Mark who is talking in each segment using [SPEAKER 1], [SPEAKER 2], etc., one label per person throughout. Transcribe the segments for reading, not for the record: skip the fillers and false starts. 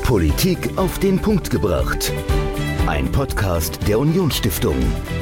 [SPEAKER 1] Politik auf den Punkt gebracht. Ein Podcast der Unionsstiftung.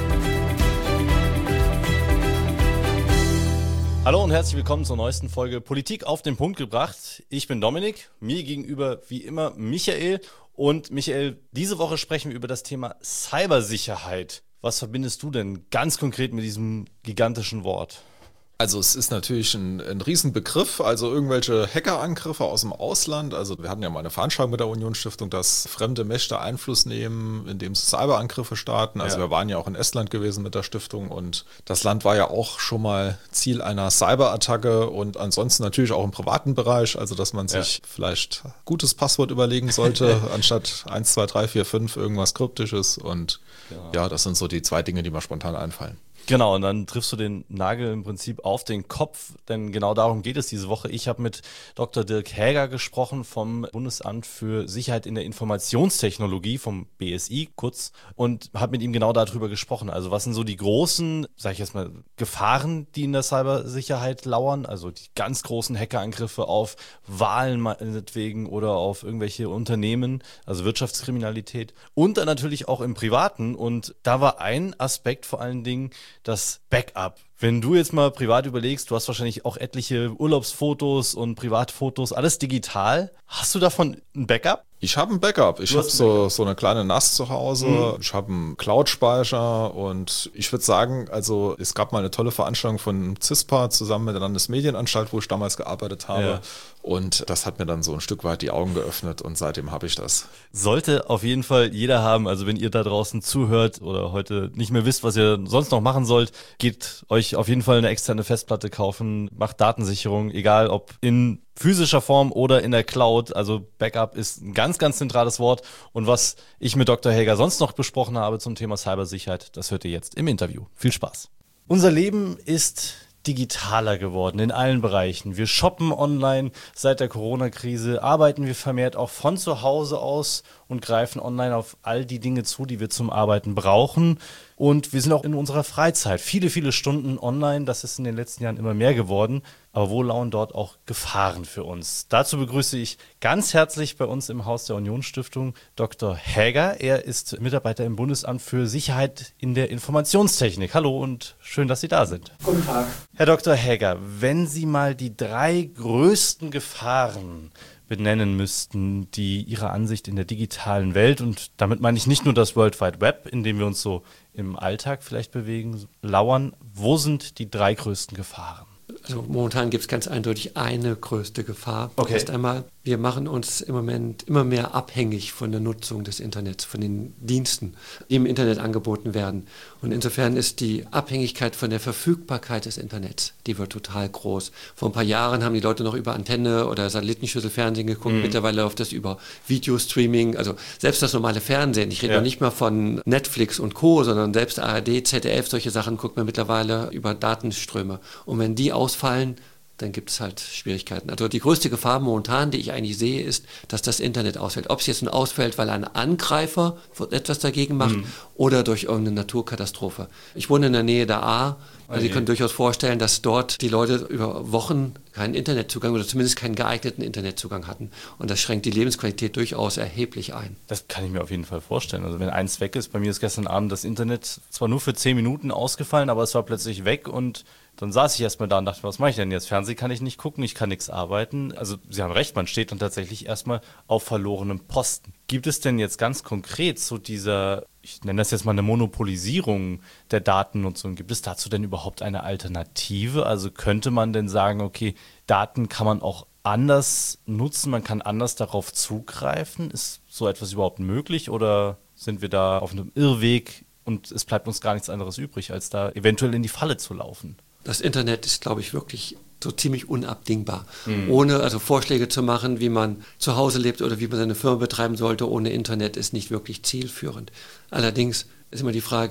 [SPEAKER 2] Hallo und herzlich willkommen zur neuesten Folge Politik auf den Punkt gebracht. Ich bin Dominik, mir gegenüber wie immer Michael. Und Michael, diese Woche sprechen wir über das Thema Cybersicherheit. Was verbindest du denn ganz konkret mit diesem gigantischen Wort?
[SPEAKER 3] Also es ist natürlich ein Riesenbegriff, also irgendwelche Hackerangriffe aus dem Ausland. Also wir hatten ja mal eine Veranstaltung mit der Unionsstiftung, dass fremde Mächte Einfluss nehmen, indem sie Cyberangriffe starten. Also wir waren ja auch in Estland gewesen mit der Stiftung und das Land war ja auch schon mal Ziel einer Cyberattacke und ansonsten natürlich auch im privaten Bereich, also dass man sich vielleicht gutes Passwort überlegen sollte, anstatt 1, 2, 3, 4, 5 irgendwas Kryptisches und ja, das sind so die zwei Dinge, die mir spontan einfallen.
[SPEAKER 2] Genau, und dann triffst du den Nagel im Prinzip auf den Kopf, denn genau darum geht es diese Woche. Ich habe mit Dr. Dirk Häger gesprochen vom Bundesamt für Sicherheit in der Informationstechnologie, vom BSI kurz, und habe mit ihm genau darüber gesprochen. Also was sind so die großen, sage ich jetzt mal, Gefahren, die in der Cybersicherheit lauern? Also die ganz großen Hackerangriffe auf Wahlen meinetwegen oder auf irgendwelche Unternehmen, also Wirtschaftskriminalität und dann natürlich auch im Privaten. Und da war ein Aspekt vor allen Dingen, das Backup. Wenn du jetzt mal privat überlegst, du hast wahrscheinlich auch etliche Urlaubsfotos und Privatfotos, alles digital. Hast du davon ein Backup?
[SPEAKER 3] Ich habe ein Backup. Ich habe so eine kleine NAS zu Hause. Ich habe einen Cloud-Speicher und ich würde sagen, also es gab mal eine tolle Veranstaltung von CISPA zusammen mit der Landesmedienanstalt, wo ich damals gearbeitet habe. Ja. Und das hat mir dann so ein Stück weit die Augen geöffnet und seitdem habe ich das.
[SPEAKER 2] Sollte auf jeden Fall jeder haben. Also wenn ihr da draußen zuhört oder heute nicht mehr wisst, was ihr sonst noch machen sollt, geht euch auf jeden Fall eine externe Festplatte kaufen, macht Datensicherung, egal ob in physischer Form oder in der Cloud. Also Backup ist ein ganz, ganz zentrales Wort. Und was ich mit Dr. Häger sonst noch besprochen habe zum Thema Cybersicherheit, das hört ihr jetzt im Interview. Viel Spaß. Unser Leben ist digitaler geworden in allen Bereichen. Wir shoppen online, seit der Corona-Krise arbeiten wir vermehrt auch von zu Hause aus und greifen online auf all die Dinge zu, die wir zum Arbeiten brauchen. Und wir sind auch in unserer Freizeit viele, viele Stunden online. Das ist in den letzten Jahren immer mehr geworden. Aber wo lauern dort auch Gefahren für uns? Dazu begrüße ich ganz herzlich bei uns im Haus der Unionsstiftung Dr. Häger. Er ist Mitarbeiter im Bundesamt für Sicherheit in der Informationstechnik. Hallo und schön, dass Sie da sind.
[SPEAKER 4] Guten Tag.
[SPEAKER 2] Herr Dr. Häger, wenn Sie mal die 3 größten Gefahren benennen müssten, die Ihrer Ansicht in der digitalen Welt, und damit meine ich nicht nur das World Wide Web, in dem wir uns so im Alltag vielleicht bewegen, lauern, wo sind die 3 größten Gefahren?
[SPEAKER 4] Also momentan gibt es ganz eindeutig eine größte Gefahr. Okay. Erst einmal, wir machen uns im Moment immer mehr abhängig von der Nutzung des Internets, von den Diensten, die im Internet angeboten werden. Und insofern ist die Abhängigkeit von der Verfügbarkeit des Internets, die wird total groß. Vor ein paar Jahren haben die Leute noch über Antenne oder Satellitenschüsselfernsehen geguckt. Mittlerweile läuft das über Videostreaming, also selbst das normale Fernsehen. Ich rede noch nicht mal von Netflix und Co., sondern selbst ARD, ZDF, solche Sachen guckt man mittlerweile über Datenströme. Und wenn die ausfallen, dann gibt es halt Schwierigkeiten. Also die größte Gefahr momentan, die ich eigentlich sehe, ist, dass das Internet ausfällt. Ob es jetzt nun ausfällt, weil ein Angreifer etwas dagegen macht oder durch irgendeine Naturkatastrophe. Ich wohne in der Nähe der Ahr. Also Sie können durchaus vorstellen, dass dort die Leute über Wochen keinen Internetzugang oder zumindest keinen geeigneten Internetzugang hatten. Und das schränkt die Lebensqualität durchaus erheblich ein.
[SPEAKER 2] Das kann ich mir auf jeden Fall vorstellen. Also wenn eins weg ist, bei mir ist gestern Abend das Internet zwar nur für 10 Minuten ausgefallen, aber es war plötzlich weg und dann saß ich erstmal da und dachte, was mache ich denn jetzt? Fernsehen kann ich nicht gucken, ich kann nichts arbeiten. Also Sie haben recht, man steht dann tatsächlich erstmal auf verlorenem Posten. Gibt es denn jetzt ganz konkret so dieser, ich nenne das jetzt mal eine Monopolisierung der Datennutzung, gibt es dazu denn überhaupt eine Alternative? Also könnte man denn sagen, okay, Daten kann man auch anders nutzen, man kann anders darauf zugreifen? Ist so etwas überhaupt möglich oder sind wir da auf einem Irrweg und es bleibt uns gar nichts anderes übrig, als da eventuell in die Falle zu laufen?
[SPEAKER 4] Das Internet ist, glaube ich, wirklich so ziemlich unabdingbar. Ohne also Vorschläge zu machen, wie man zu Hause lebt oder wie man seine Firma betreiben sollte, ohne Internet ist nicht wirklich zielführend. Allerdings ist immer die Frage,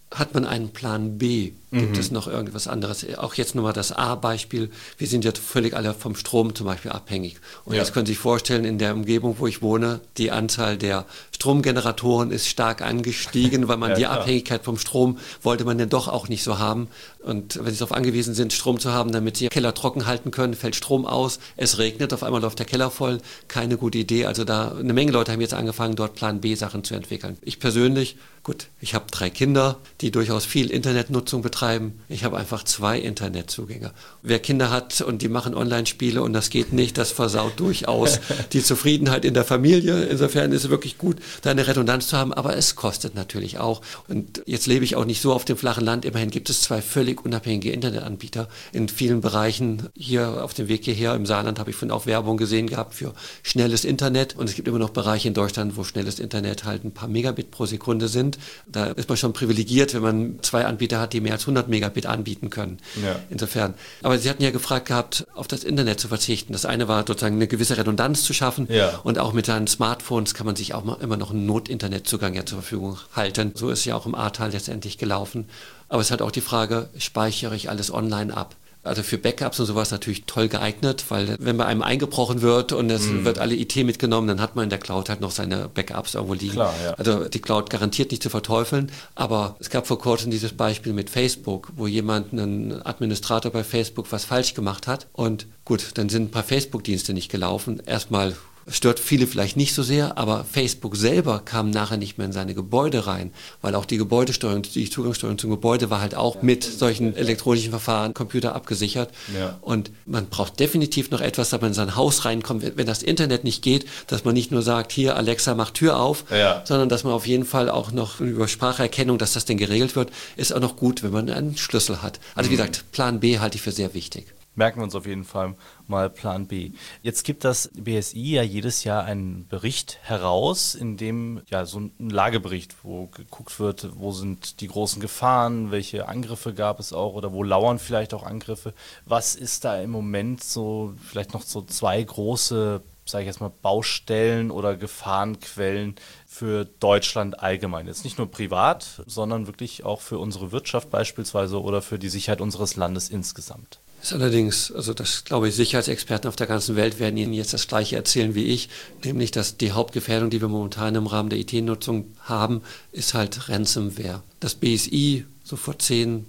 [SPEAKER 4] hat man einen Plan B? Gibt es noch irgendwas anderes? Auch jetzt nochmal das A-Beispiel. Wir sind ja völlig alle vom Strom zum Beispiel abhängig. Und jetzt können Sie sich vorstellen, in der Umgebung, wo ich wohne, die Anzahl der Stromgeneratoren ist stark angestiegen, weil man die Abhängigkeit vom Strom wollte man dann doch auch nicht so haben. Und wenn Sie darauf angewiesen sind, Strom zu haben, damit Sie Ihren Keller trocken halten können, fällt Strom aus, es regnet, auf einmal läuft der Keller voll. Keine gute Idee. Also da eine Menge Leute haben jetzt angefangen, dort Plan B-Sachen zu entwickeln. Ich persönlich, gut, ich habe 3 Kinder, die durchaus viel Internetnutzung betreiben. Ich habe einfach 2 Internetzugänge. Wer Kinder hat und die machen Online-Spiele und das geht nicht, das versaut durchaus die Zufriedenheit in der Familie. Insofern ist es wirklich gut, da eine Redundanz zu haben, aber es kostet natürlich auch. Und jetzt lebe ich auch nicht so auf dem flachen Land. Immerhin gibt es 2 völlig unabhängige Internetanbieter in vielen Bereichen. Hier auf dem Weg hierher im Saarland habe ich von auch Werbung gesehen gehabt für schnelles Internet. Und es gibt immer noch Bereiche in Deutschland, wo schnelles Internet halt ein paar Megabit pro Sekunde sind. Da ist man schon privilegiert, wenn man 2 Anbieter hat, die mehr als 100 Megabit anbieten können. Ja. Insofern. Aber Sie hatten ja gefragt gehabt, auf das Internet zu verzichten. Das eine war sozusagen eine gewisse Redundanz zu schaffen. Ja. Und auch mit seinen Smartphones kann man sich auch immer noch einen Not-Internetzugang ja zur Verfügung halten. So ist ja auch im Ahrtal letztendlich gelaufen. Aber es hat auch die Frage, speichere ich alles online ab? Also für Backups und sowas natürlich toll geeignet, weil wenn bei einem eingebrochen wird und es wird alle IT mitgenommen, dann hat man in der Cloud halt noch seine Backups irgendwo liegen. Klar, ja. Also die Cloud garantiert nicht zu verteufeln, aber es gab vor kurzem dieses Beispiel mit Facebook, wo jemand, ein Administrator bei Facebook, was falsch gemacht hat und gut, dann sind ein paar Facebook-Dienste nicht gelaufen. Erstmal stört viele vielleicht nicht so sehr, aber Facebook selber kam nachher nicht mehr in seine Gebäude rein, weil auch die Gebäudesteuerung, die Zugangssteuerung zum Gebäude war halt auch mit solchen elektronischen Verfahren, Computer abgesichert. Ja. Und man braucht definitiv noch etwas, dass man in sein Haus reinkommt, wenn das Internet nicht geht, dass man nicht nur sagt, hier Alexa, mach Tür auf, sondern dass man auf jeden Fall auch noch über Spracherkennung, dass das denn geregelt wird, ist auch noch gut, wenn man einen Schlüssel hat. Also wie gesagt, Plan B halte ich für sehr wichtig.
[SPEAKER 2] Merken wir uns auf jeden Fall mal Plan B. Jetzt gibt das BSI ja jedes Jahr einen Bericht heraus, in dem ja so ein Lagebericht, wo geguckt wird, wo sind die großen Gefahren, welche Angriffe gab es auch oder wo lauern vielleicht auch Angriffe. Was ist da im Moment so, vielleicht noch so 2 große, sage ich jetzt mal, Baustellen oder Gefahrenquellen für Deutschland allgemein? Jetzt nicht nur privat, sondern wirklich auch für unsere Wirtschaft beispielsweise oder für die Sicherheit unseres Landes insgesamt.
[SPEAKER 4] Ist allerdings, also das glaube ich, Sicherheitsexperten auf der ganzen Welt werden Ihnen jetzt das Gleiche erzählen wie ich, nämlich, dass die Hauptgefährdung, die wir momentan im Rahmen der IT-Nutzung haben, ist halt Ransomware. Das BSI, so vor 20,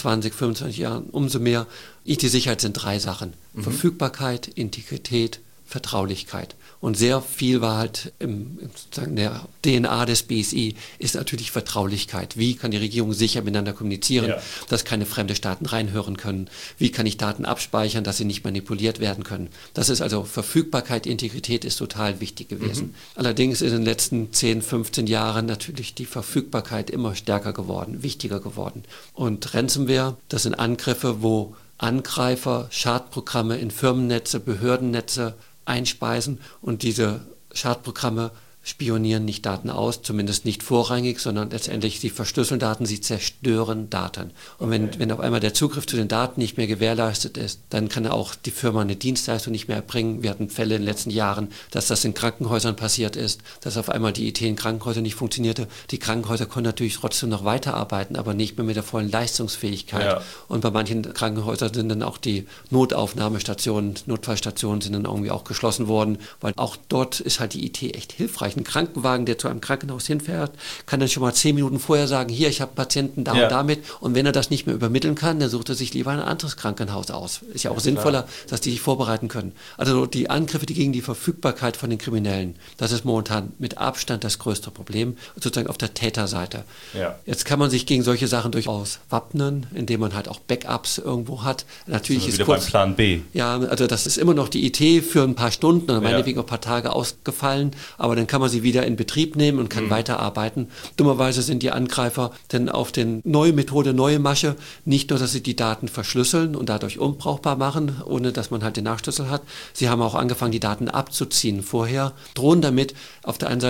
[SPEAKER 4] 25 Jahren, umso mehr. IT-Sicherheit sind 3 Sachen. Verfügbarkeit, Integrität, Vertraulichkeit. Und sehr viel war halt sozusagen der DNA des BSI ist natürlich Vertraulichkeit. Wie kann die Regierung sicher miteinander kommunizieren, dass keine fremde Staaten reinhören können? Wie kann ich Daten abspeichern, dass sie nicht manipuliert werden können? Das ist also Verfügbarkeit, Integrität ist total wichtig gewesen. Allerdings ist in den letzten 10, 15 Jahren natürlich die Verfügbarkeit immer stärker geworden, wichtiger geworden. Und Ransomware, das sind Angriffe, wo Angreifer Schadprogramme in Firmennetze, Behördennetze einspeisen und diese Schadprogramme spionieren nicht Daten aus, zumindest nicht vorrangig, sondern letztendlich sie verschlüsseln Daten, sie zerstören Daten. Und wenn auf einmal der Zugriff zu den Daten nicht mehr gewährleistet ist, dann kann auch die Firma eine Dienstleistung nicht mehr erbringen. Wir hatten Fälle in den letzten Jahren, dass das in Krankenhäusern passiert ist, dass auf einmal die IT in Krankenhäusern nicht funktionierte. Die Krankenhäuser konnten natürlich trotzdem noch weiterarbeiten, aber nicht mehr mit der vollen Leistungsfähigkeit. Ja. Und bei manchen Krankenhäusern sind dann auch die Notaufnahmestationen, Notfallstationen sind dann irgendwie auch geschlossen worden, weil auch dort ist halt die IT echt hilfreich. Ein Krankenwagen, der zu einem Krankenhaus hinfährt, kann dann schon mal 10 Minuten vorher sagen, hier, ich habe Patienten da und damit. Und wenn er das nicht mehr übermitteln kann, dann sucht er sich lieber ein anderes Krankenhaus aus. Ist ja auch sinnvoller, dass die sich vorbereiten können. Also die Angriffe, die gegen die Verfügbarkeit von den Kriminellen, das ist momentan mit Abstand das größte Problem, sozusagen auf der Täterseite. Ja. Jetzt kann man sich gegen solche Sachen durchaus wappnen, indem man halt auch Backups irgendwo hat. Natürlich ist
[SPEAKER 2] wieder beim Plan B.
[SPEAKER 4] Ja, also das ist immer noch die IT für ein paar Stunden oder meinetwegen ein paar Tage ausgefallen, aber dann kann man sie wieder in Betrieb nehmen und kann weiterarbeiten. Dummerweise sind die Angreifer denn auf den neue Methode, neue Masche, nicht nur, dass sie die Daten verschlüsseln und dadurch unbrauchbar machen, ohne dass man halt den Nachschlüssel hat. Sie haben auch angefangen, die Daten abzuziehen vorher, drohen damit auf der einen Seite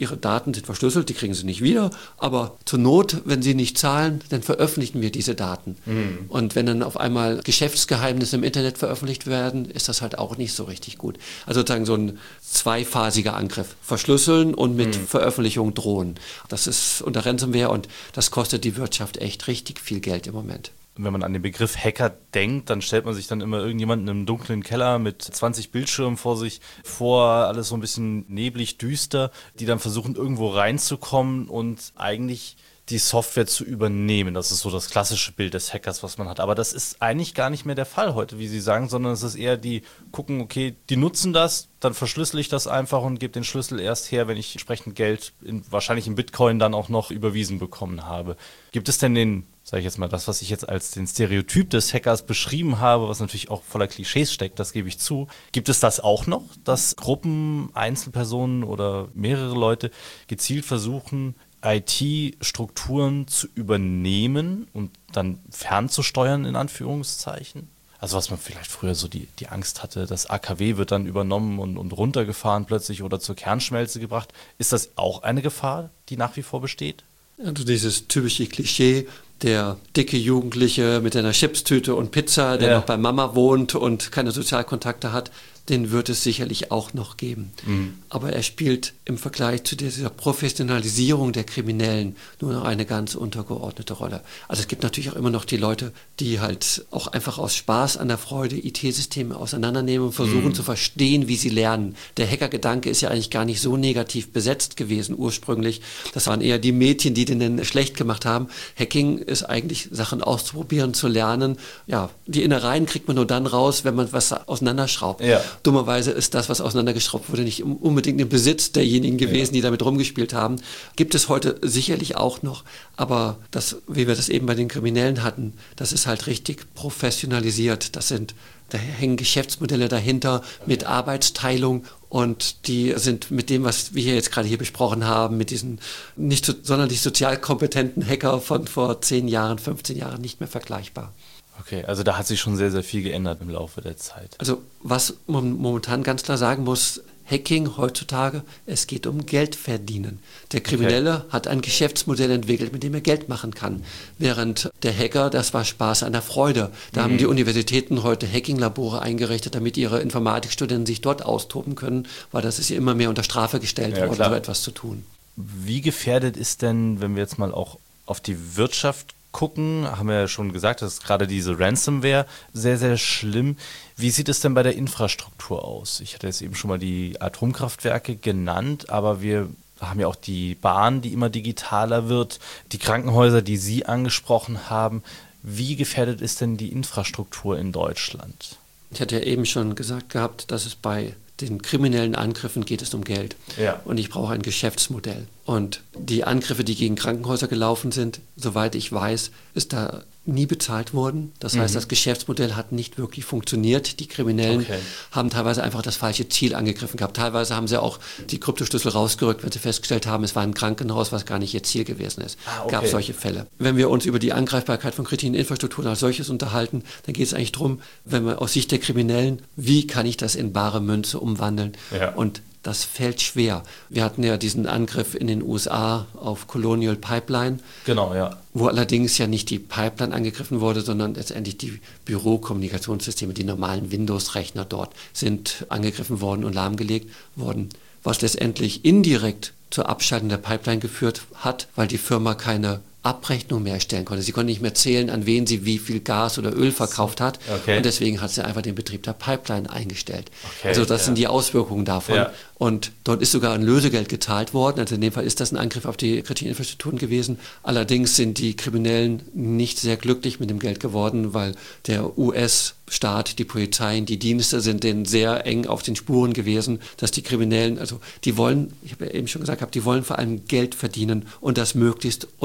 [SPEAKER 4] Ihre Daten sind verschlüsselt, die kriegen Sie nicht wieder, aber zur Not, wenn Sie nicht zahlen, dann veröffentlichen wir diese Daten. Und wenn dann auf einmal Geschäftsgeheimnisse im Internet veröffentlicht werden, ist das halt auch nicht so richtig gut. Also sozusagen so ein zweiphasiger Angriff. Verschlüsseln und mit Veröffentlichung drohen. Das ist unter Ransomware und das kostet die Wirtschaft echt richtig viel Geld im Moment.
[SPEAKER 2] Wenn man an den Begriff Hacker denkt, dann stellt man sich dann immer irgendjemanden im dunklen Keller mit 20 Bildschirmen vor sich vor, alles so ein bisschen neblig, düster, die dann versuchen, irgendwo reinzukommen und eigentlich die Software zu übernehmen. Das ist so das klassische Bild des Hackers, was man hat. Aber das ist eigentlich gar nicht mehr der Fall heute, wie Sie sagen, sondern es ist eher die gucken, okay, die nutzen das, dann verschlüssel ich das einfach und gebe den Schlüssel erst her, wenn ich entsprechend Geld, wahrscheinlich in Bitcoin, dann auch noch überwiesen bekommen habe. Gibt es denn sage ich jetzt mal, das, was ich jetzt als den Stereotyp des Hackers beschrieben habe, was natürlich auch voller Klischees steckt, das gebe ich zu. Gibt es das auch noch, dass Gruppen, Einzelpersonen oder mehrere Leute gezielt versuchen, IT-Strukturen zu übernehmen und dann fernzusteuern, in Anführungszeichen? Also was man vielleicht früher so die Angst hatte, das AKW wird dann übernommen und runtergefahren plötzlich oder zur Kernschmelze gebracht. Ist das auch eine Gefahr, die nach wie vor besteht?
[SPEAKER 4] Also dieses typische Klischee, der dicke Jugendliche mit einer Chipstüte und Pizza, der noch bei Mama wohnt und keine Sozialkontakte hat, den wird es sicherlich auch noch geben. Aber er spielt im Vergleich zu dieser Professionalisierung der Kriminellen nur noch eine ganz untergeordnete Rolle. Also es gibt natürlich auch immer noch die Leute, die halt auch einfach aus Spaß an der Freude IT-Systeme auseinandernehmen und versuchen zu verstehen, wie sie lernen. Der Hacker-Gedanke ist ja eigentlich gar nicht so negativ besetzt gewesen ursprünglich. Das waren eher die Mädchen, die den schlecht gemacht haben. Hacking ist eigentlich Sachen auszuprobieren, zu lernen. Ja, die Innereien kriegt man nur dann raus, wenn man was auseinanderschraubt. Ja. Dummerweise ist das, was auseinandergeschraubt wurde, nicht unbedingt im Besitz derjenigen gewesen, die damit rumgespielt haben. Gibt es heute sicherlich auch noch, aber das, wie wir das eben bei den Kriminellen hatten, das ist halt richtig professionalisiert. Da hängen Geschäftsmodelle dahinter mit Arbeitsteilung und die sind mit dem, was wir jetzt gerade hier besprochen haben, mit diesen nicht sonderlich sozial kompetenten Hacker von vor 10 Jahren, 15 Jahren nicht mehr vergleichbar.
[SPEAKER 2] Okay, also da hat sich schon sehr, sehr viel geändert im Laufe der Zeit.
[SPEAKER 4] Also was man momentan ganz klar sagen muss, Hacking heutzutage, es geht um Geld verdienen. Der Kriminelle hat ein Geschäftsmodell entwickelt, mit dem er Geld machen kann. Während der Hacker, das war Spaß an der Freude. Da haben die Universitäten heute Hacking-Labore eingerichtet, damit ihre Informatikstudenten sich dort austoben können, weil das ist ja immer mehr unter Strafe gestellt worden, so etwas zu tun.
[SPEAKER 2] Wie gefährdet ist denn, wenn wir jetzt mal auch auf die Wirtschaft gucken, haben wir ja schon gesagt, das ist gerade diese Ransomware sehr, sehr schlimm. Wie sieht es denn bei der Infrastruktur aus? Ich hatte jetzt eben schon mal die Atomkraftwerke genannt, aber wir haben ja auch die Bahn, die immer digitaler wird, die Krankenhäuser, die Sie angesprochen haben. Wie gefährdet ist denn die Infrastruktur in Deutschland?
[SPEAKER 4] Ich hatte ja eben schon gesagt gehabt, dass es bei den kriminellen Angriffen geht es um Geld. Ja. Und ich brauche ein Geschäftsmodell. Und die Angriffe, die gegen Krankenhäuser gelaufen sind, soweit ich weiß, ist da nie bezahlt worden. Das heißt, das Geschäftsmodell hat nicht wirklich funktioniert. Die Kriminellen haben teilweise einfach das falsche Ziel angegriffen gehabt. Teilweise haben sie auch die Kryptoschlüssel rausgerückt, wenn sie festgestellt haben, es war ein Krankenhaus, was gar nicht ihr Ziel gewesen ist. Gab solche Fälle. Wenn wir uns über die Angreifbarkeit von kritischen Infrastrukturen als solches unterhalten, dann geht es eigentlich darum, wenn man aus Sicht der Kriminellen, wie kann ich das in bare Münze umwandeln? Ja. Und das fällt schwer. Wir hatten ja diesen Angriff in den USA auf Colonial Pipeline, wo allerdings ja nicht die Pipeline angegriffen wurde, sondern letztendlich die Bürokommunikationssysteme, die normalen Windows-Rechner dort sind angegriffen worden und lahmgelegt worden, was letztendlich indirekt zur Abschaltung der Pipeline geführt hat, weil die Firma keine Abrechnung mehr erstellen konnte. Sie konnte nicht mehr zählen, an wen sie wie viel Gas oder Öl verkauft hat. Und deswegen hat sie einfach den Betrieb der Pipeline eingestellt. Also das sind die Auswirkungen davon. Ja. Und dort ist sogar ein Lösegeld gezahlt worden. Also in dem Fall ist das ein Angriff auf die kritischen Infrastrukturen gewesen. Allerdings sind die Kriminellen nicht sehr glücklich mit dem Geld geworden, weil der US-Staat, die Polizei, die Dienste sind denen sehr eng auf den Spuren gewesen, dass die Kriminellen, also die wollen, ich habe ja eben schon gesagt, die wollen vor allem Geld verdienen und das möglichst unauffällig.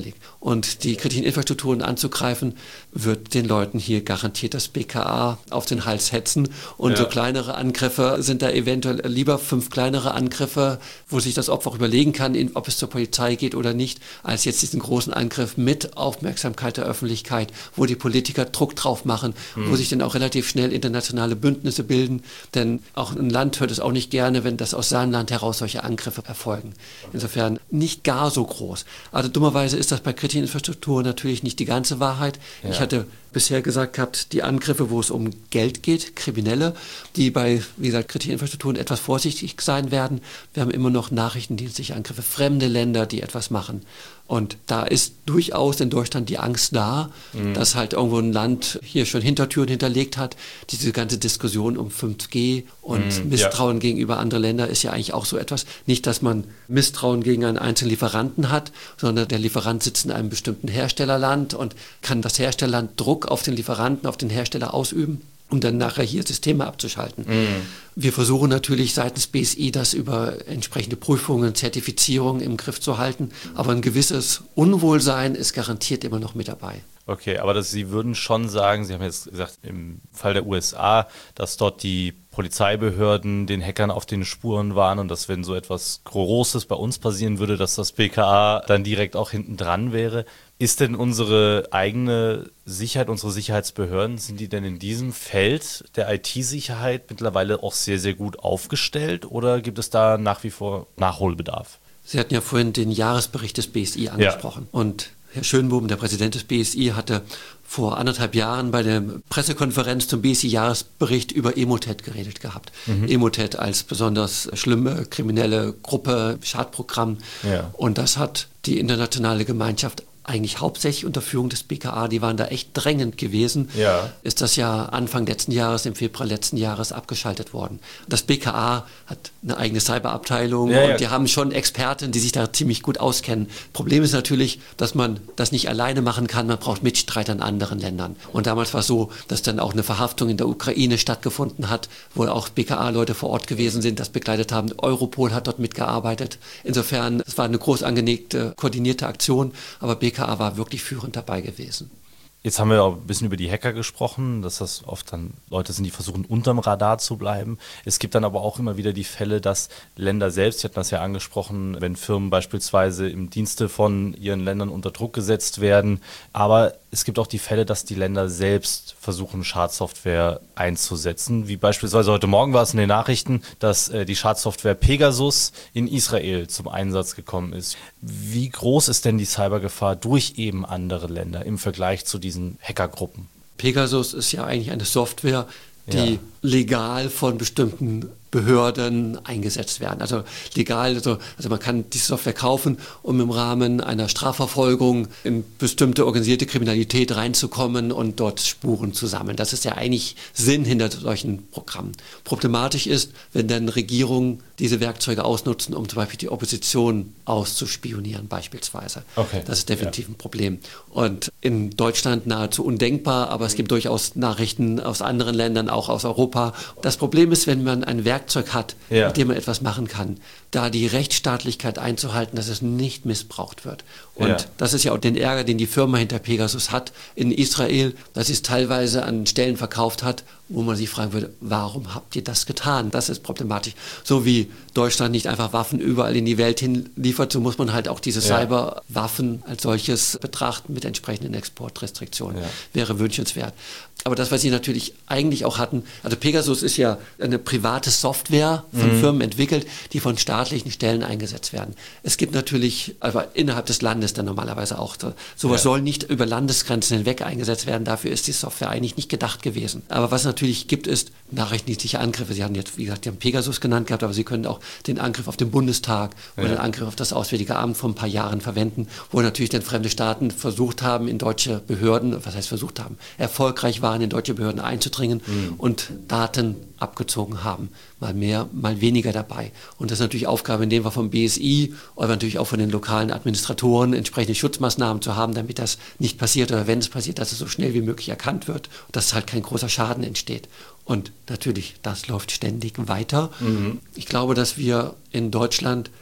[SPEAKER 4] auffällig. Und die kritischen Infrastrukturen anzugreifen, wird den Leuten hier garantiert das BKA auf den Hals hetzen. Und so kleinere Angriffe sind da eventuell lieber 5 kleinere Angriffe, wo sich das Opfer auch überlegen kann, ob es zur Polizei geht oder nicht, als jetzt diesen großen Angriff mit Aufmerksamkeit der Öffentlichkeit, wo die Politiker Druck drauf machen, wo sich dann auch relativ schnell internationale Bündnisse bilden. Denn auch ein Land hört es auch nicht gerne, wenn das aus seinem Land heraus solche Angriffe erfolgen. Insofern nicht gar so groß. Also dummerweise ist das bei kritischen Infrastrukturen natürlich nicht die ganze Wahrheit. Ja. Ich hatte bisher gesagt gehabt, die Angriffe, wo es um Geld geht, Kriminelle, die bei, wie gesagt, kritischen Infrastrukturen etwas vorsichtig sein werden. Wir haben immer noch nachrichtendienstliche Angriffe, fremde Länder, die etwas machen. Und da ist durchaus in Deutschland die Angst da, dass halt irgendwo ein Land hier schon Hintertüren hinterlegt hat. Diese ganze Diskussion um 5G und Misstrauen gegenüber anderen Ländern ist ja eigentlich auch so etwas. Nicht, dass man Misstrauen gegen einen einzelnen Lieferanten hat, sondern der Lieferant sitzt in einem bestimmten Herstellerland und kann das Herstellerland Druck auf den Lieferanten, auf den Hersteller ausüben, um dann nachher hier Systeme abzuschalten. Wir versuchen natürlich seitens BSI das über entsprechende Prüfungen, Zertifizierungen im Griff zu halten, aber ein gewisses Unwohlsein ist garantiert immer noch mit dabei.
[SPEAKER 2] Okay, aber Sie würden schon sagen, Sie haben jetzt gesagt, im Fall der USA, dass dort die Polizeibehörden den Hackern auf den Spuren waren und dass, wenn so etwas Großes bei uns passieren würde, dass das BKA dann direkt auch hinten dran wäre. Ist denn unsere eigene Sicherheit, unsere Sicherheitsbehörden, sind die denn in diesem Feld der IT-Sicherheit mittlerweile auch sehr, sehr gut aufgestellt oder gibt es da nach wie vor Nachholbedarf?
[SPEAKER 4] Sie hatten ja vorhin den Jahresbericht des BSI angesprochen. Und Herr Schönbohm, der Präsident des BSI, hatte vor 1,5 Jahren bei der Pressekonferenz zum BSI-Jahresbericht über Emotet geredet gehabt. Emotet als besonders schlimme kriminelle Gruppe, Schadprogramm. Ja. Und das hat die internationale Gemeinschaft eigentlich hauptsächlich unter Führung des BKA, die waren da echt drängend gewesen, ist das ja Anfang letzten Jahres, im Februar letzten Jahres abgeschaltet worden. Das BKA hat eine eigene Cyberabteilung und die haben schon Experten, die sich da ziemlich gut auskennen. Problem ist natürlich, dass man das nicht alleine machen kann, man braucht Mitstreiter in anderen Ländern. Und damals war es so, dass dann auch eine Verhaftung in der Ukraine stattgefunden hat, wo auch BKA-Leute vor Ort gewesen sind, das begleitet haben. Europol hat dort mitgearbeitet. Insofern, es war eine groß angelegte, koordinierte Aktion, aber BKA war wirklich führend dabei gewesen.
[SPEAKER 2] Jetzt haben wir auch ein bisschen über die Hacker gesprochen, dass das oft dann Leute sind, die versuchen, unterm Radar zu bleiben. Es gibt dann aber auch immer wieder die Fälle, dass Länder selbst, ich hatte das ja angesprochen, wenn Firmen beispielsweise im Dienste von ihren Ländern unter Druck gesetzt werden. Aber es gibt auch die Fälle, dass die Länder selbst versuchen, Schadsoftware einzusetzen. Wie beispielsweise heute Morgen war es in den Nachrichten, dass die Schadsoftware Pegasus in Israel zum Einsatz gekommen ist. Wie groß ist denn die Cybergefahr durch eben andere Länder im Vergleich zu diesen Hackergruppen?
[SPEAKER 4] Pegasus ist ja eigentlich eine Software, die legal von bestimmten Behörden eingesetzt werden. Also legal, also man kann diese Software kaufen, um im Rahmen einer Strafverfolgung in bestimmte organisierte Kriminalität reinzukommen und dort Spuren zu sammeln. Das ist ja eigentlich Sinn hinter solchen Programmen. Problematisch ist, wenn dann Regierungen diese Werkzeuge ausnutzen, um zum Beispiel die Opposition auszuspionieren beispielsweise. Okay. Das ist definitiv ein Problem. Und in Deutschland nahezu undenkbar, aber es gibt durchaus Nachrichten aus anderen Ländern, auch aus Europa. Das Problem ist, wenn man ein Werkzeug hat, mit dem man etwas machen kann, da die Rechtsstaatlichkeit einzuhalten, dass es nicht missbraucht wird. Und das ist ja auch den Ärger, den die Firma hinter Pegasus hat in Israel, dass sie es teilweise an Stellen verkauft hat, wo man sich fragen würde, warum habt ihr das getan? Das ist problematisch. So wie Deutschland nicht einfach Waffen überall in die Welt hin liefert, so muss man halt auch diese Cyberwaffen als solches betrachten mit entsprechenden Exportrestriktionen. Wäre wünschenswert. Aber das, was sie natürlich eigentlich auch hatten, also Pegasus ist ja eine private Software von Firmen entwickelt, die von staatlichen Stellen eingesetzt werden. Es gibt natürlich, aber innerhalb des Landes dann normalerweise auch, sowas soll nicht über Landesgrenzen hinweg eingesetzt werden, dafür ist die Software eigentlich nicht gedacht gewesen. Aber was natürlich gibt, ist nachrichtendienstliche Angriffe. Sie haben jetzt, wie gesagt, die haben Pegasus genannt gehabt, aber Sie können auch den Angriff auf den Bundestag oder den Angriff auf das Auswärtige Amt vor ein paar Jahren verwenden, wo natürlich dann fremde Staaten versucht haben, in deutsche Behörden, was heißt versucht haben, erfolgreich waren, in deutsche Behörden einzudringen und Daten abgezogen haben. Mal mehr, mal weniger dabei. Und das ist natürlich Aufgabe in dem Fall vom BSI, aber natürlich auch von den lokalen Administratoren, entsprechende Schutzmaßnahmen zu haben, damit das nicht passiert oder wenn es passiert, dass es so schnell wie möglich erkannt wird und dass halt kein großer Schaden entsteht. Und natürlich, das läuft ständig weiter. Ich glaube, dass wir in Deutschland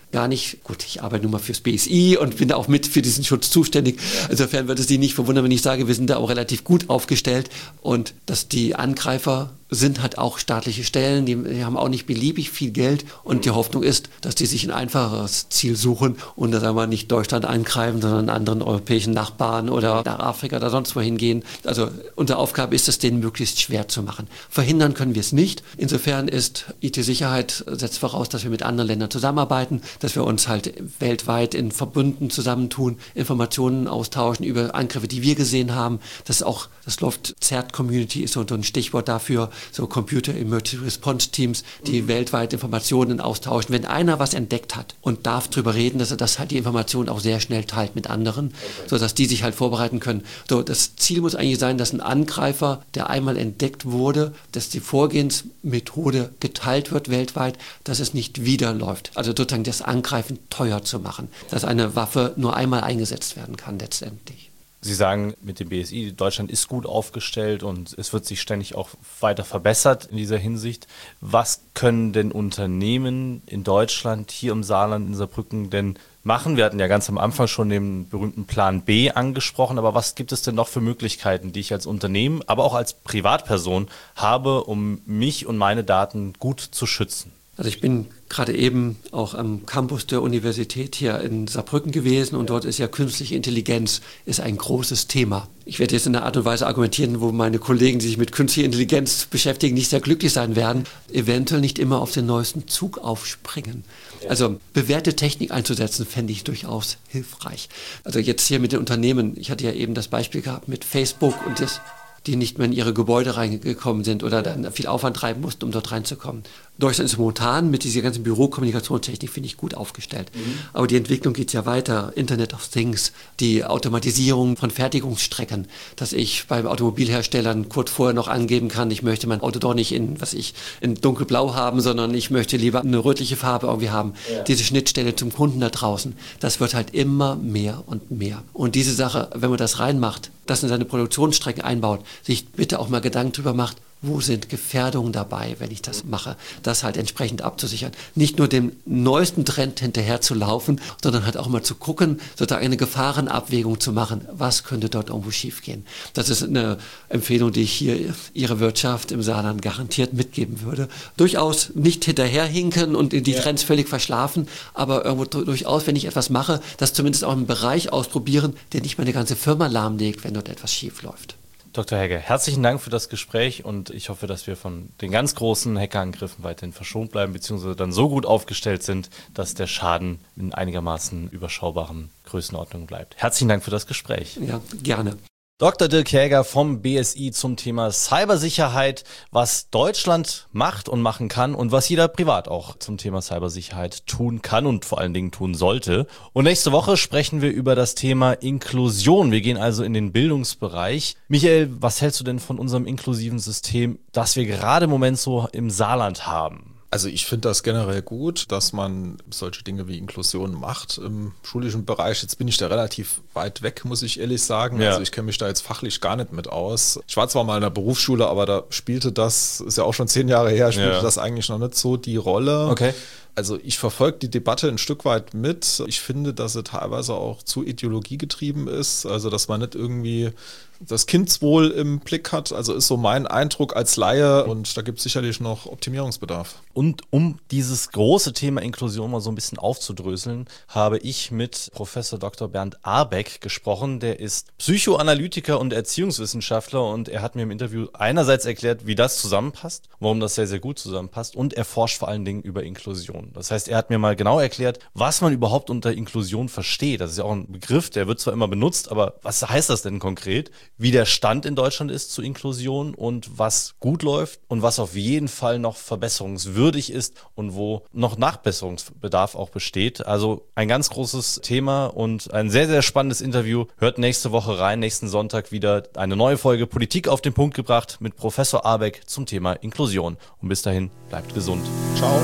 [SPEAKER 4] gar nicht, gut, ich arbeite nun mal fürs BSI und bin da auch mit für diesen Schutz zuständig. Insofern würde es Sie nicht verwundern, wenn ich sage, wir sind da auch relativ gut aufgestellt und dass die Angreifer sind halt auch staatliche Stellen, die haben auch nicht beliebig viel Geld und die Hoffnung ist, dass die sich ein einfacheres Ziel suchen und da sagen wir nicht Deutschland angreifen, sondern einen anderen europäischen Nachbarn oder nach Afrika oder sonst wohin gehen. Also unsere Aufgabe ist es, denen möglichst schwer zu machen. Verhindern können wir es nicht. Insofern ist IT-Sicherheit, setzt voraus, dass wir mit anderen Ländern zusammenarbeiten, dass wir uns halt weltweit in Verbünden zusammentun, Informationen austauschen über Angriffe, die wir gesehen haben. Das läuft, CERT-Community ist so ein Stichwort dafür, so Computer Emergency Response Teams, die weltweit Informationen austauschen. Wenn einer was entdeckt hat und darf drüber reden, dass er das halt die Informationen auch sehr schnell teilt mit anderen, sodass die sich halt vorbereiten können. So, das Ziel muss eigentlich sein, dass ein Angreifer, der einmal entdeckt wurde, dass die Vorgehensmethode geteilt wird weltweit, dass es nicht wieder läuft. Also sozusagen das Angreifen teuer zu machen, dass eine Waffe nur einmal eingesetzt werden kann letztendlich.
[SPEAKER 2] Sie sagen mit dem BSI, Deutschland ist gut aufgestellt und es wird sich ständig auch weiter verbessert in dieser Hinsicht. Was können denn Unternehmen in Deutschland, hier im Saarland, in Saarbrücken denn machen? Wir hatten ja ganz am Anfang schon den berühmten Plan B angesprochen, aber was gibt es denn noch für Möglichkeiten, die ich als Unternehmen, aber auch als Privatperson habe, um mich und meine Daten gut zu schützen?
[SPEAKER 4] Also ich bin gerade eben auch am Campus der Universität hier in Saarbrücken gewesen und dort ist ja künstliche Intelligenz ist ein großes Thema. Ich werde jetzt in einer Art und Weise argumentieren, wo meine Kollegen, die sich mit künstlicher Intelligenz beschäftigen, nicht sehr glücklich sein werden, eventuell nicht immer auf den neuesten Zug aufspringen. Also bewährte Technik einzusetzen, fände ich durchaus hilfreich. Also jetzt hier mit den Unternehmen, ich hatte ja eben das Beispiel gehabt mit Facebook und die nicht mehr in ihre Gebäude reingekommen sind oder dann viel Aufwand treiben mussten, um dort reinzukommen. Deutschland ist momentan mit dieser ganzen Bürokommunikationstechnik, finde ich, gut aufgestellt. Aber die Entwicklung geht ja weiter. Internet of Things, die Automatisierung von Fertigungsstrecken, dass ich beim Automobilherstellern kurz vorher noch angeben kann, ich möchte mein Auto doch nicht in dunkelblau haben, sondern ich möchte lieber eine rötliche Farbe irgendwie haben. Ja. Diese Schnittstelle zum Kunden da draußen, das wird halt immer mehr und mehr. Und diese Sache, wenn man das reinmacht, das in seine Produktionsstrecken einbaut, sich bitte auch mal Gedanken drüber macht, wo sind Gefährdungen dabei, wenn ich das mache, das halt entsprechend abzusichern. Nicht nur dem neuesten Trend hinterher zu laufen, sondern halt auch mal zu gucken, sozusagen eine Gefahrenabwägung zu machen, was könnte dort irgendwo schiefgehen. Das ist eine Empfehlung, die ich hier Ihre Wirtschaft im Saarland garantiert mitgeben würde. Durchaus nicht hinterherhinken und die Trends völlig verschlafen, aber irgendwo durchaus, wenn ich etwas mache, das zumindest auch im Bereich ausprobieren, der nicht meine ganze Firma lahmlegt, wenn dort etwas schief läuft.
[SPEAKER 2] Dr. Hegge, herzlichen Dank für das Gespräch und ich hoffe, dass wir von den ganz großen Hackerangriffen weiterhin verschont bleiben, beziehungsweise dann so gut aufgestellt sind, dass der Schaden in einigermaßen überschaubaren Größenordnungen bleibt. Herzlichen Dank für das Gespräch.
[SPEAKER 4] Ja, gerne.
[SPEAKER 2] Dr. Dirk Jäger vom BSI zum Thema Cybersicherheit, was Deutschland macht und machen kann und was jeder privat auch zum Thema Cybersicherheit tun kann und vor allen Dingen tun sollte. Und nächste Woche sprechen wir über das Thema Inklusion. Wir gehen also in den Bildungsbereich. Michael, was hältst du denn von unserem inklusiven System, das wir gerade im Moment so im Saarland haben?
[SPEAKER 3] Also ich finde das generell gut, dass man solche Dinge wie Inklusion macht im schulischen Bereich. Jetzt bin ich da relativ weit weg, muss ich ehrlich sagen. Ja. Also ich kenne mich da jetzt fachlich gar nicht mit aus. Ich war zwar mal in der Berufsschule, aber da spielte das, ist ja auch schon 10 Jahre her, spielte das eigentlich noch nicht so die Rolle.
[SPEAKER 2] Okay.
[SPEAKER 3] Also ich verfolge die Debatte ein Stück weit mit. Ich finde, dass sie teilweise auch zu ideologiegetrieben ist. Also dass man nicht irgendwie das Kindswohl im Blick hat. Also ist so mein Eindruck als Laie und da gibt es sicherlich noch Optimierungsbedarf.
[SPEAKER 2] Und um dieses große Thema Inklusion mal so ein bisschen aufzudröseln, habe ich mit Professor Dr. Bernd Abeck gesprochen. Der ist Psychoanalytiker und Erziehungswissenschaftler und er hat mir im Interview einerseits erklärt, wie das zusammenpasst, warum das sehr, sehr gut zusammenpasst und er forscht vor allen Dingen über Inklusion. Das heißt, er hat mir mal genau erklärt, was man überhaupt unter Inklusion versteht. Das ist ja auch ein Begriff, der wird zwar immer benutzt, aber was heißt das denn konkret? Wie der Stand in Deutschland ist zu Inklusion und was gut läuft und was auf jeden Fall noch verbesserungswürdig ist und wo noch Nachbesserungsbedarf auch besteht. Also ein ganz großes Thema und ein sehr, sehr spannendes Interview. Hört nächste Woche rein, nächsten Sonntag wieder eine neue Folge Politik auf den Punkt gebracht mit Professor Abeck zum Thema Inklusion. Und bis dahin, bleibt gesund.
[SPEAKER 3] Ciao.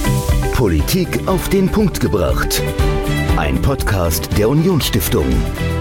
[SPEAKER 1] Politik auf den Punkt gebracht. Ein Podcast der Unionsstiftung.